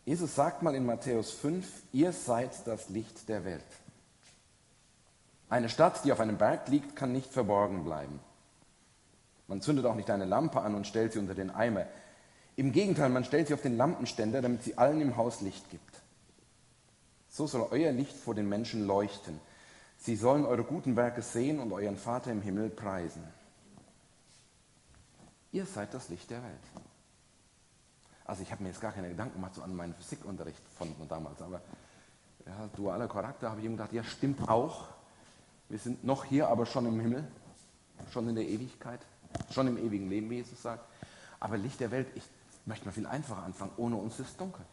Jesus sagt mal in Matthäus 5, ihr seid das Licht der Welt. Eine Stadt, die auf einem Berg liegt, kann nicht verborgen bleiben. Man zündet auch nicht eine Lampe an und stellt sie unter den Eimer. Im Gegenteil, man stellt sie auf den Lampenständer, damit sie allen im Haus Licht gibt. So soll euer Licht vor den Menschen leuchten. Sie sollen eure guten Werke sehen und euren Vater im Himmel preisen. Ihr seid das Licht der Welt. Also ich habe mir jetzt gar keine Gedanken gemacht so an meinen Physikunterricht von damals, aber ja, dualer Charakter, habe ich ihm gedacht, ja stimmt auch. Wir sind noch hier, aber schon im Himmel, schon in der Ewigkeit, schon im ewigen Leben, wie Jesus sagt. Aber Licht der Welt, ich möchte mal viel einfacher anfangen, ohne uns ist dunkel.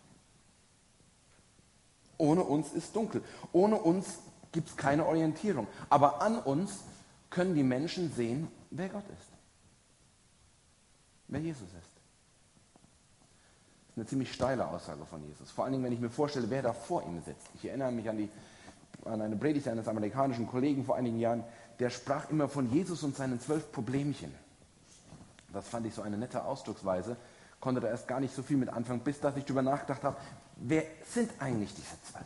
Ohne uns ist dunkel. Ohne uns gibt es keine Orientierung. Aber an uns können die Menschen sehen, wer Gott ist. Wer Jesus ist. Das ist eine ziemlich steile Aussage von Jesus. Vor allen Dingen, wenn ich mir vorstelle, wer da vor ihm sitzt. Ich erinnere mich an eine Predigt eines amerikanischen Kollegen vor einigen Jahren, der sprach immer von Jesus und seinen 12 Problemchen. Das fand ich so eine nette Ausdrucksweise, konnte da erst gar nicht so viel mit anfangen, bis dass ich darüber nachgedacht habe, wer sind eigentlich diese 12?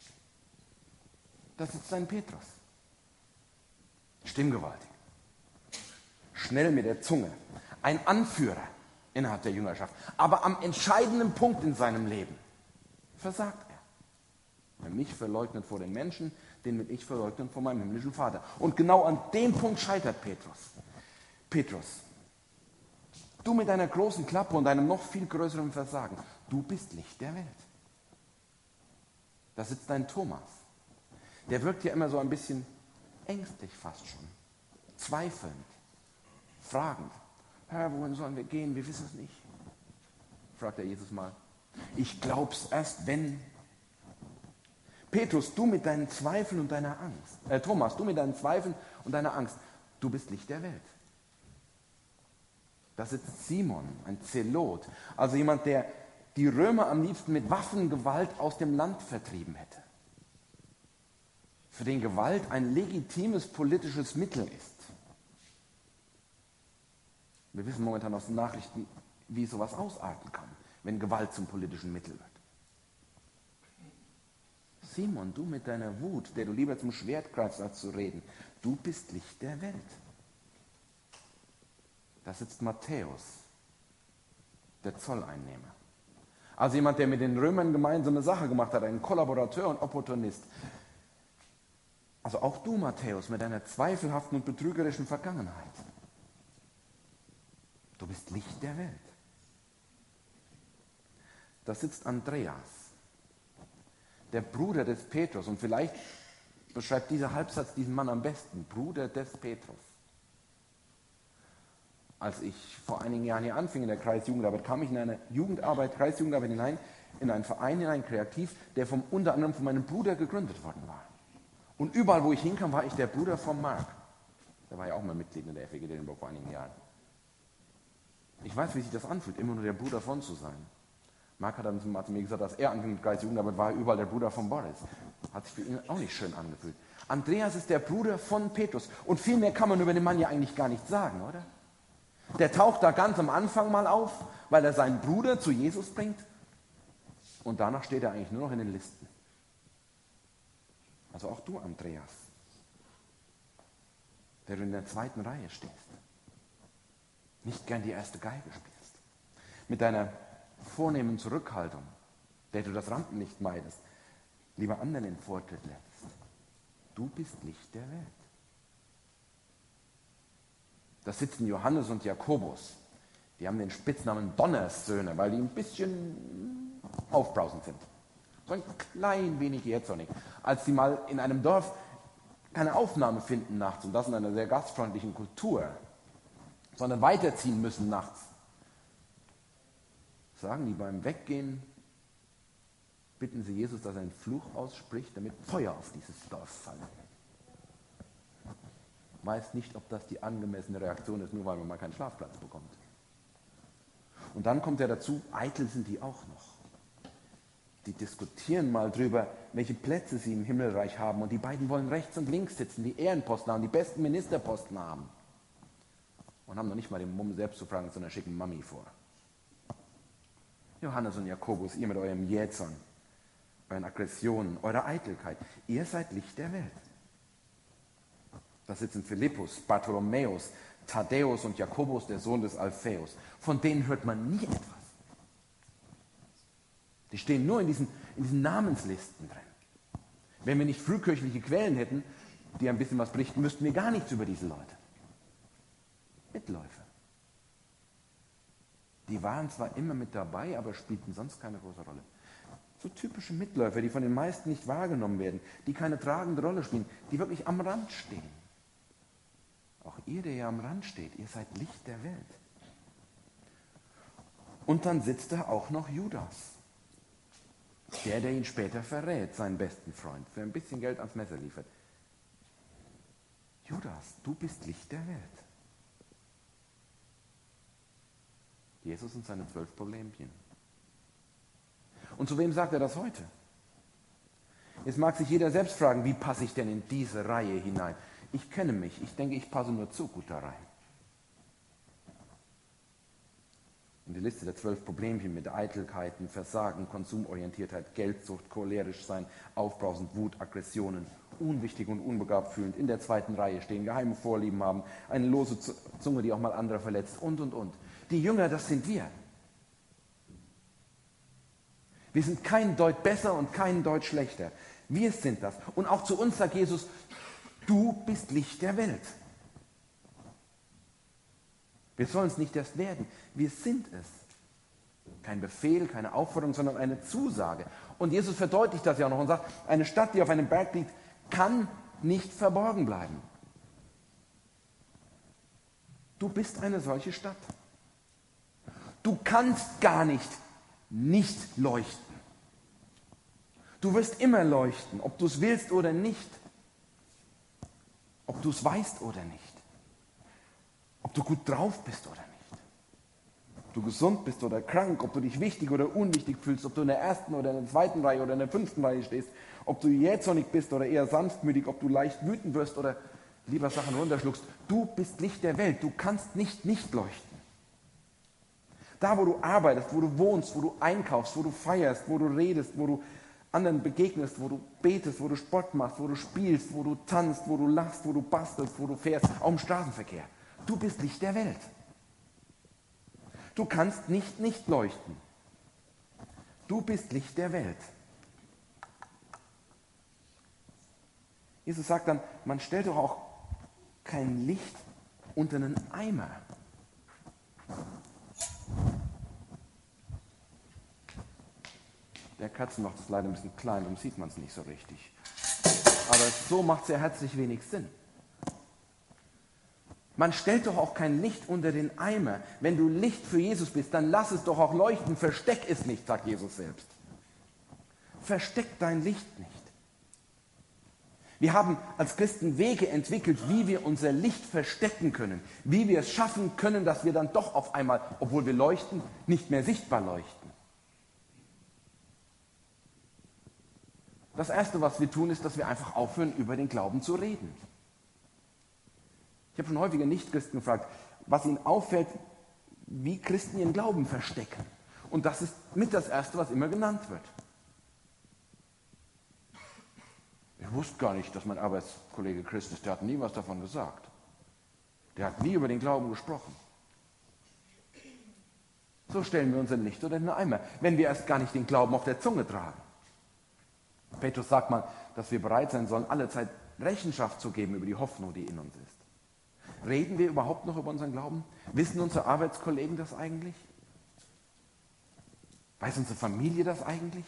Da sitzt ein Petrus. Stimmgewaltig. Schnell mit der Zunge. Ein Anführer innerhalb der Jüngerschaft. Aber am entscheidenden Punkt in seinem Leben versagt er. Wer mich verleugnet vor den Menschen, den will ich verleugnen vor meinem himmlischen Vater. Und genau an dem Punkt scheitert Petrus. Petrus, du mit deiner großen Klappe und deinem noch viel größeren Versagen, du bist Licht der Welt. Da sitzt ein Thomas. Der wirkt ja immer so ein bisschen ängstlich fast schon. Zweifelnd. Fragend. Herr, wohin sollen wir gehen? Wir wissen es nicht. Fragt er Jesus mal. Ich glaub's erst, wenn. Petrus, du mit deinen Zweifeln und deiner Angst. Thomas, du mit deinen Zweifeln und deiner Angst. Du bist Licht der Welt. Da sitzt Simon, ein Zelot. Also jemand, der die Römer am liebsten mit Waffengewalt aus dem Land vertrieben hätte. Für den Gewalt ein legitimes politisches Mittel ist. Wir wissen momentan aus den Nachrichten, wie sowas ausarten kann, wenn Gewalt zum politischen Mittel wird. Simon, du mit deiner Wut, der du lieber zum Schwert greifst, als zu reden, du bist Licht der Welt. Da sitzt Matthäus, der Zolleinnehmer. Also jemand, der mit den Römern gemeinsame Sache gemacht hat, ein Kollaborateur und Opportunist. Also auch du, Matthäus, mit deiner zweifelhaften und betrügerischen Vergangenheit. Du bist Licht der Welt. Da sitzt Andreas, der Bruder des Petrus. Und vielleicht beschreibt dieser Halbsatz diesen Mann am besten. Bruder des Petrus. Als ich vor einigen Jahren hier anfing in der Kreisjugendarbeit, kam ich in eine Kreisjugendarbeit hinein, in einen Verein hinein, kreativ, der unter anderem von meinem Bruder gegründet worden war. Und überall, wo ich hinkam, war ich der Bruder von Marc. Der war ja auch mal Mitglied in der FEG Dillenburg vor einigen Jahren. Ich weiß, wie sich das anfühlt, immer nur der Bruder von zu sein. Marc hat dann zu mir gesagt, dass er anfing mit Kreisjugendarbeit, war er überall der Bruder von Boris. Hat sich für ihn auch nicht schön angefühlt. Andreas ist der Bruder von Petrus. Und viel mehr kann man über den Mann ja eigentlich gar nicht sagen, oder? Der taucht da ganz am Anfang mal auf, weil er seinen Bruder zu Jesus bringt. Und danach steht er eigentlich nur noch in den Listen. Also auch du, Andreas, der du in der zweiten Reihe stehst. Nicht gern die erste Geige spielst. Mit deiner vornehmen Zurückhaltung, der du das Rampenlicht meidest, lieber anderen den Vortritt lässt. Du bist Licht der Welt. Da sitzen Johannes und Jakobus. Die haben den Spitznamen Donnerssöhne, weil die ein bisschen aufbrausend sind. So ein klein wenig jähzornig. Als sie mal in einem Dorf keine Aufnahme finden nachts, und das in einer sehr gastfreundlichen Kultur, sondern weiterziehen müssen nachts, sagen die beim Weggehen, bitten sie Jesus, dass er einen Fluch ausspricht, damit Feuer auf dieses Dorf fallen. Weiß nicht, ob das die angemessene Reaktion ist, nur weil man mal keinen Schlafplatz bekommt. Und dann kommt ja dazu, eitel sind die auch noch. Die diskutieren mal drüber, welche Plätze sie im Himmelreich haben. Und die beiden wollen rechts und links sitzen, die Ehrenposten haben, die besten Ministerposten haben. Und haben noch nicht mal den Mumm selbst zu fragen, sondern schicken Mami vor. Johannes und Jakobus, ihr mit eurem Jähzorn, euren Aggressionen, eurer Eitelkeit. Ihr seid Licht der Welt. Da sitzen Philippus, Bartholomäus, Thaddäus und Jakobus, der Sohn des Alphaeus. Von denen hört man nie etwas. Die stehen nur in diesen Namenslisten drin. Wenn wir nicht frühkirchliche Quellen hätten, die ein bisschen was berichten, müssten wir gar nichts über diese Leute. Mitläufer. Die waren zwar immer mit dabei, aber spielten sonst keine große Rolle. So typische Mitläufer, die von den meisten nicht wahrgenommen werden, die keine tragende Rolle spielen, die wirklich am Rand stehen. Auch ihr, der ja am Rand steht, ihr seid Licht der Welt. Und dann sitzt da auch noch Judas. Der ihn später verrät, seinen besten Freund, für ein bisschen Geld ans Messer liefert. Judas, du bist Licht der Welt. Jesus und seine 12 Problemchen. Und zu wem sagt er das heute? Jetzt mag sich jeder selbst fragen, wie passe ich denn in diese Reihe hinein? Ich kenne mich, ich denke, ich passe nur zu gut da rein. In die Liste der 12 Problemchen mit Eitelkeiten, Versagen, Konsumorientiertheit, Geldsucht, cholerisch sein, aufbrausend, Wut, Aggressionen, unwichtig und unbegabt fühlend, in der 2. Reihe stehen, geheime Vorlieben haben, eine lose Zunge, die auch mal andere verletzt und. Die Jünger, das sind wir. Wir sind kein Deut besser und kein Deut schlechter. Wir sind das. Und auch zu uns sagt Jesus, du bist Licht der Welt. Wir sollen es nicht erst werden. Wir sind es. Kein Befehl, keine Aufforderung, sondern eine Zusage. Und Jesus verdeutlicht das ja auch noch und sagt, eine Stadt, die auf einem Berg liegt, kann nicht verborgen bleiben. Du bist eine solche Stadt. Du kannst gar nicht leuchten. Du wirst immer leuchten, ob du es willst oder nicht. Ob du es weißt oder nicht. Ob du gut drauf bist oder nicht. Ob du gesund bist oder krank, ob du dich wichtig oder unwichtig fühlst, ob du in der 1. oder in der 2. Reihe oder in der 5. Reihe stehst, ob du jähzornig bist oder eher sanftmütig, ob du leicht wütend wirst oder lieber Sachen runterschluckst. Du bist Licht der Welt, du kannst nicht leuchten. Da, wo du arbeitest, wo du wohnst, wo du einkaufst, wo du feierst, wo du redest, wo du anderen begegnest, wo du betest, wo du Sport machst, wo du spielst, wo du tanzt, wo du lachst, wo du bastelst, wo du fährst, auch im Straßenverkehr. Du bist Licht der Welt. Du kannst nicht leuchten. Du bist Licht der Welt. Jesus sagt dann, man stellt doch auch kein Licht unter einen Eimer. Der Katzenloch ist leider ein bisschen klein, darum sieht man es nicht so richtig. Aber so macht es ja herzlich wenig Sinn. Man stellt doch auch kein Licht unter den Eimer. Wenn du Licht für Jesus bist, dann lass es doch auch leuchten. Versteck es nicht, sagt Jesus selbst. Versteck dein Licht nicht. Wir haben als Christen Wege entwickelt, wie wir unser Licht verstecken können. Wie wir es schaffen können, dass wir dann doch auf einmal, obwohl wir leuchten, nicht mehr sichtbar leuchten. Das Erste, was wir tun, ist, dass wir einfach aufhören, über den Glauben zu reden. Ich habe schon häufiger Nichtchristen gefragt, was ihnen auffällt, wie Christen ihren Glauben verstecken. Und das ist mit das Erste, was immer genannt wird. Ich wusste gar nicht, dass mein Arbeitskollege Christ ist. Der hat nie was davon gesagt. Der hat nie über den Glauben gesprochen. So stellen wir unser Licht unter den Eimer, wenn wir erst gar nicht den Glauben auf der Zunge tragen. Petrus sagt mal, dass wir bereit sein sollen, alle Zeit Rechenschaft zu geben über die Hoffnung, die in uns ist. Reden wir überhaupt noch über unseren Glauben? Wissen unsere Arbeitskollegen das eigentlich? Weiß unsere Familie das eigentlich?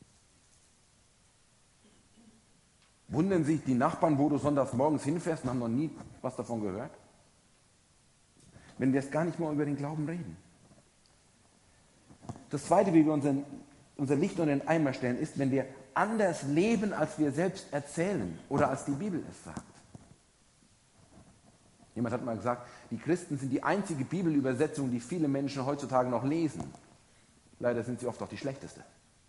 Wundern sich die Nachbarn, wo du sonntags morgens hinfährst und haben noch nie was davon gehört? Wenn wir jetzt gar nicht mal über den Glauben reden. Das Zweite, wie wir unser Licht unter den Eimer stellen, ist, wenn wir anders leben, als wir selbst erzählen oder als die Bibel es sagt. Jemand hat mal gesagt, die Christen sind die einzige Bibelübersetzung, die viele Menschen heutzutage noch lesen. Leider sind sie oft auch die schlechteste.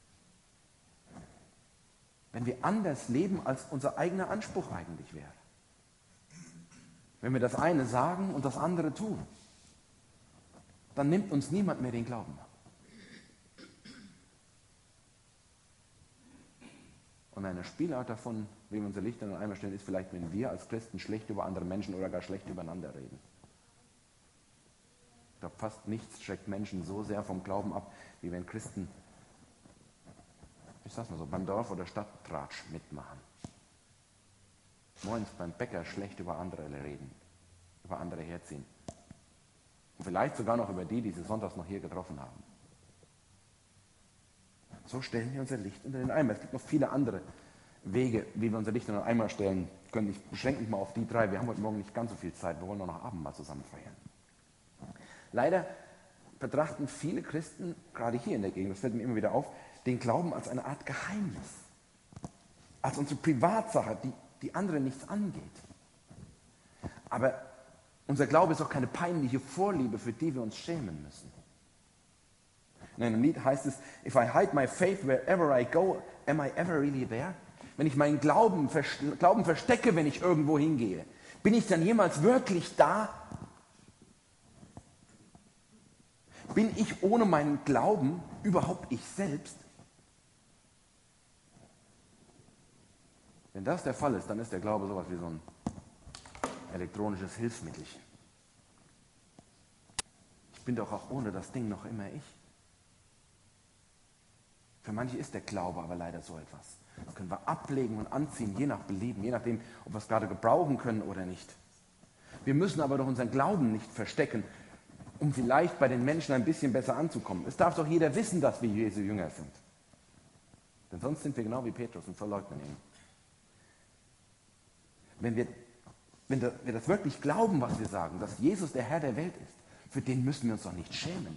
Wenn wir anders leben, als unser eigener Anspruch eigentlich wäre. Wenn wir das eine sagen und das andere tun, dann nimmt uns niemand mehr den Glauben ab. Und eine Spielart davon, wie wir unser Licht in den Eimer stellen, ist vielleicht, wenn wir als Christen schlecht über andere Menschen oder gar schlecht übereinander reden. Ich glaube, fast nichts schreckt Menschen so sehr vom Glauben ab, wie wenn Christen, ich sag's mal so, beim Dorf- oder Stadttratsch mitmachen. Morgens beim Bäcker schlecht über andere reden, über andere herziehen. Und vielleicht sogar noch über die sie sonntags noch hier getroffen haben. So stellen wir unser Licht unter den Eimer. Es gibt noch viele andere Wege, wie wir unser Licht unter den Eimer stellen können. Ich beschränke mich mal auf die 3. Wir haben heute Morgen nicht ganz so viel Zeit. Wir wollen auch noch Abendmahl zusammen feiern. Leider betrachten viele Christen, gerade hier in der Gegend, das fällt mir immer wieder auf, den Glauben als eine Art Geheimnis. Als unsere Privatsache, die anderen nichts angeht. Aber unser Glaube ist auch keine peinliche Vorliebe, für die wir uns schämen müssen. In einem Lied heißt es, if I hide my faith wherever I go, am I ever really there? Wenn ich meinen Glauben verstecke, wenn ich irgendwo hingehe, bin ich dann jemals wirklich da? Bin ich ohne meinen Glauben überhaupt ich selbst? Wenn das der Fall ist, dann ist der Glaube sowas wie so ein elektronisches Hilfsmittelchen. Ich bin doch auch ohne das Ding noch immer ich. Für manche ist der Glaube aber leider so etwas. Das können wir ablegen und anziehen, je nach Belieben, je nachdem, ob wir es gerade gebrauchen können oder nicht. Wir müssen aber doch unseren Glauben nicht verstecken, um vielleicht bei den Menschen ein bisschen besser anzukommen. Es darf doch jeder wissen, dass wir Jesu Jünger sind. Denn sonst sind wir genau wie Petrus und verleugnen ihn. Wenn wir das wirklich glauben, was wir sagen, dass Jesus der Herr der Welt ist, für den müssen wir uns doch nicht schämen.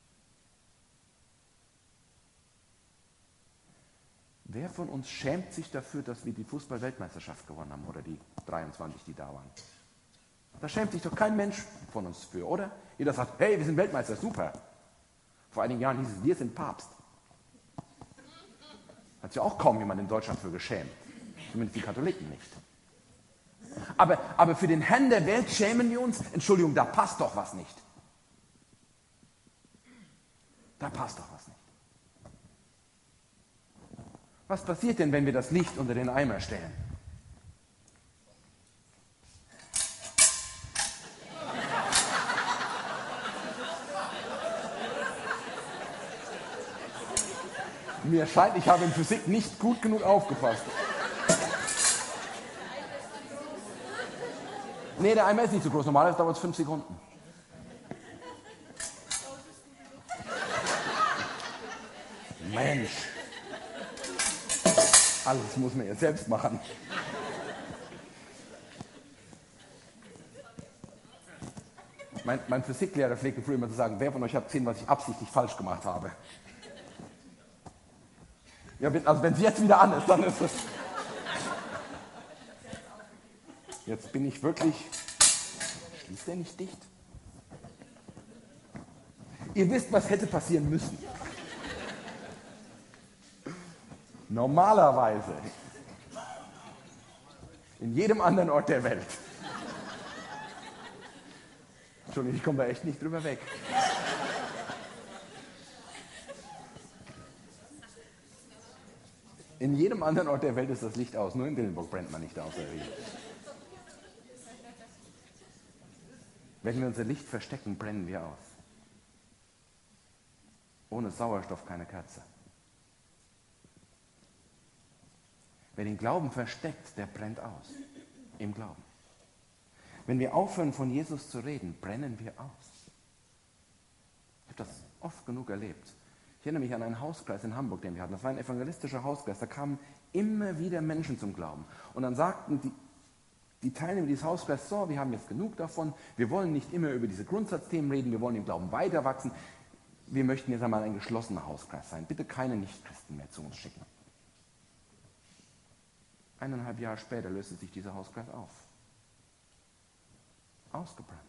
Wer von uns schämt sich dafür, dass wir die Fußball-Weltmeisterschaft gewonnen haben oder die 23, die da waren? Da schämt sich doch kein Mensch von uns für, oder? Jeder sagt, hey, wir sind Weltmeister, super. Vor einigen Jahren hieß es, wir sind Papst. Hat sich auch kaum jemand in Deutschland für geschämt. Zumindest die Katholiken nicht. Aber für den Herrn der Welt schämen wir uns? Entschuldigung, da passt doch was nicht. Da passt doch was nicht. Was passiert denn, wenn wir das Licht unter den Eimer stellen? Mir scheint, ich habe in Physik nicht gut genug aufgepasst. Nee, der Eimer ist nicht so groß. Normalerweise dauert es 5 Sekunden. Mensch. Alles muss man jetzt selbst machen. Mein Physiklehrer pflegte früher immer zu sagen, wer von euch hat gesehen, was ich absichtlich falsch gemacht habe? Ja, also wenn es jetzt wieder an ist, dann ist es... Jetzt bin ich wirklich... Schließt der nicht dicht? Ihr wisst, was hätte passieren müssen. Normalerweise. In jedem anderen Ort der Welt. Entschuldigung, ich komme da echt nicht drüber weg. In jedem anderen Ort der Welt ist das Licht aus. Nur in Dillenburg brennt man nicht aus. Wenn wir unser Licht verstecken, brennen wir aus. Ohne Sauerstoff keine Kerze. Wer den Glauben versteckt, der brennt aus. Im Glauben. Wenn wir aufhören, von Jesus zu reden, brennen wir aus. Ich habe das oft genug erlebt. Ich erinnere mich an einen Hauskreis in Hamburg, den wir hatten. Das war ein evangelistischer Hauskreis. Da kamen immer wieder Menschen zum Glauben. Und dann sagten die Teilnehmer dieses Hauskreises, so, wir haben jetzt genug davon. Wir wollen nicht immer über diese Grundsatzthemen reden. Wir wollen im Glauben weiter wachsen. Wir möchten jetzt einmal ein geschlossener Hauskreis sein. Bitte keine Nichtchristen mehr zu uns schicken. 1,5 Jahre später löste sich dieser Hauskreis auf. Ausgebrannt.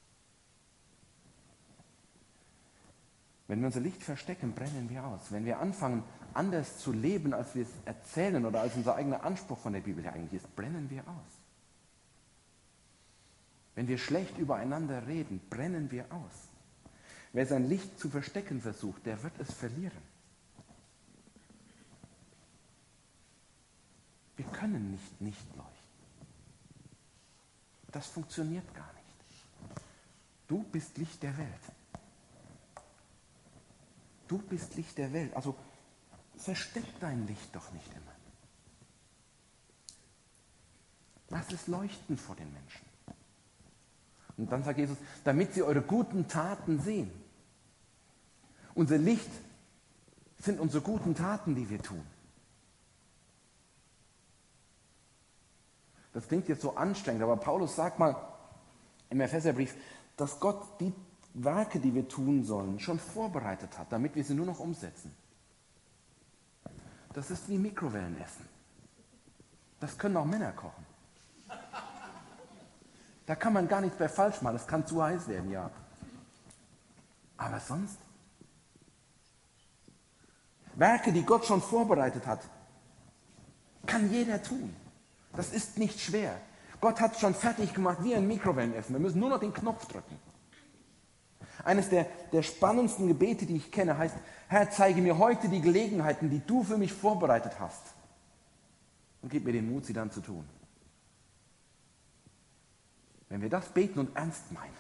Wenn wir unser Licht verstecken, brennen wir aus. Wenn wir anfangen, anders zu leben, als wir es erzählen oder als unser eigener Anspruch von der Bibel her eigentlich ist, brennen wir aus. Wenn wir schlecht übereinander reden, brennen wir aus. Wer sein Licht zu verstecken versucht, der wird es verlieren. können nicht leuchten. Das funktioniert gar nicht. Du bist Licht der Welt. Du bist Licht der Welt. Also versteck dein Licht doch nicht immer. Lass es leuchten vor den Menschen. Und dann sagt Jesus, damit sie eure guten Taten sehen. Unser Licht sind unsere guten Taten, die wir tun. Das klingt jetzt so anstrengend, aber Paulus sagt mal im Epheserbrief, dass Gott die Werke, die wir tun sollen, schon vorbereitet hat, damit wir sie nur noch umsetzen. Das ist wie Mikrowellenessen. Das können auch Männer kochen. Da kann man gar nichts mehr falsch machen. Das kann zu heiß werden, ja. Aber sonst? Werke, die Gott schon vorbereitet hat, kann jeder tun. Das ist nicht schwer. Gott hat es schon fertig gemacht wie ein Mikrowellenessen. Wir müssen nur noch den Knopf drücken. Eines der spannendsten Gebete, die ich kenne, heißt, Herr, zeige mir heute die Gelegenheiten, die du für mich vorbereitet hast. Und gib mir den Mut, sie dann zu tun. Wenn wir das beten und ernst meinen,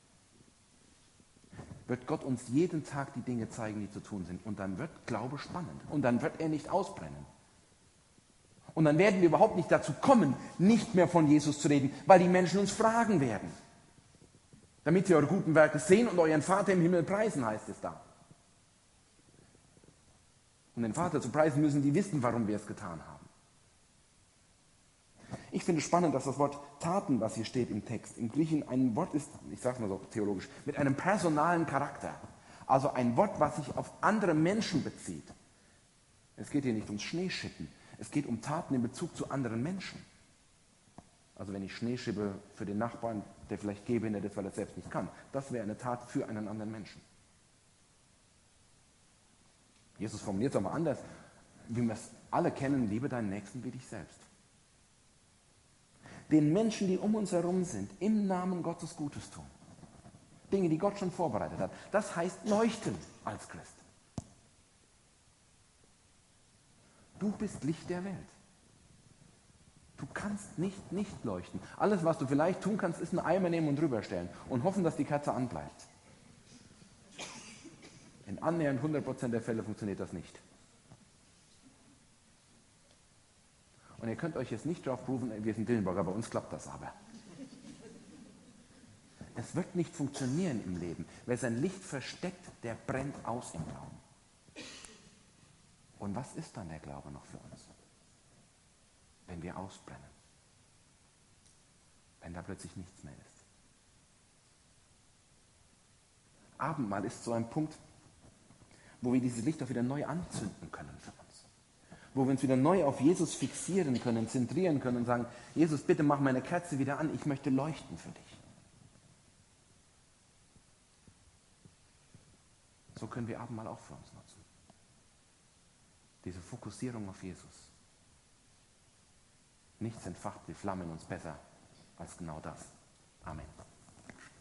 wird Gott uns jeden Tag die Dinge zeigen, die zu tun sind. Und dann wird Glaube spannend. Und dann wird er nicht ausbrennen. Und dann werden wir überhaupt nicht dazu kommen, nicht mehr von Jesus zu reden, weil die Menschen uns fragen werden. Damit sie eure guten Werke sehen und euren Vater im Himmel preisen, heißt es da. Um den Vater zu preisen, müssen die wissen, warum wir es getan haben. Ich finde es spannend, dass das Wort Taten, was hier steht im Text, im Griechischen ein Wort ist, ich sage es mal so theologisch, mit einem personalen Charakter. Also ein Wort, was sich auf andere Menschen bezieht. Es geht hier nicht ums Schneeschippen, es geht um Taten in Bezug zu anderen Menschen. Also wenn ich Schnee schippe für den Nachbarn, der vielleicht gehbehindert ist, weil er es selbst nicht kann. Das wäre eine Tat für einen anderen Menschen. Jesus formuliert es aber anders, wie wir es alle kennen, liebe deinen Nächsten wie dich selbst. Den Menschen, die um uns herum sind, im Namen Gottes Gutes tun. Dinge, die Gott schon vorbereitet hat. Das heißt leuchten als Christ. Du bist Licht der Welt. Du kannst nicht leuchten. Alles, was du vielleicht tun kannst, ist einen Eimer nehmen und drüber stellen und hoffen, dass die Kerze anbleibt. In annähernd 100% der Fälle funktioniert das nicht. Und ihr könnt euch jetzt nicht darauf berufen, wir sind Dillenburger, bei uns klappt das aber. Es wird nicht funktionieren im Leben. Wer sein Licht versteckt, der brennt aus im Glauben. Und was ist dann der Glaube noch für uns? Wenn wir ausbrennen. Wenn da plötzlich nichts mehr ist. Abendmahl ist so ein Punkt, wo wir dieses Licht auch wieder neu anzünden können für uns. Wo wir uns wieder neu auf Jesus fixieren können, zentrieren können und sagen, Jesus, bitte mach meine Kerze wieder an, ich möchte leuchten für dich. So können wir Abendmahl auch für uns nutzen. Diese Fokussierung auf Jesus. Nichts entfacht die Flamme in uns besser als genau das. Amen.